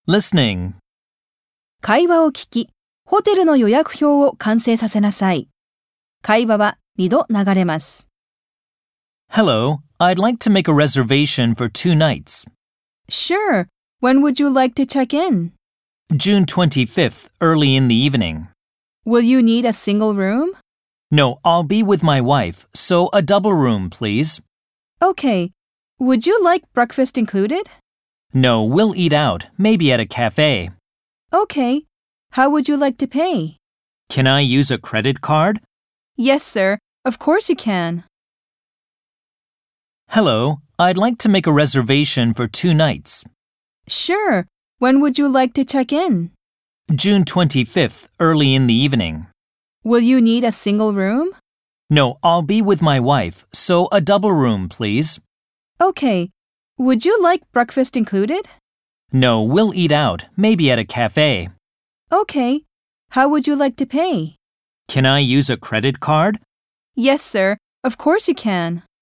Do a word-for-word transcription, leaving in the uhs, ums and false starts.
Listening. 会話を聞き、ホテルの予約表を完成させなさい。会話はにど流れます。 Hello, I'd like to make a reservation for two nights. Sure. When would you like to check in? June twenty-fifth, early in the evening. Will you need a single room? No, I'll be with my wife, so a double room, please. Okay. Would you like breakfast included? No, we'll eat out, maybe at a cafe. Okay. How would you like to pay? Can I use a credit card? Yes, sir. Of course you can. Hello, I'd like to make a reservation for two nights. Sure. When would you like to check in? June twenty-fifth, early in the evening. Will you need a single room? No, I'll be with my wife, so a double room, please. Okay. Would you like breakfast included? No, we'll eat out, maybe at a cafe. Okay. How would you like to pay? Can I use a credit card? Yes, sir. Of course you can.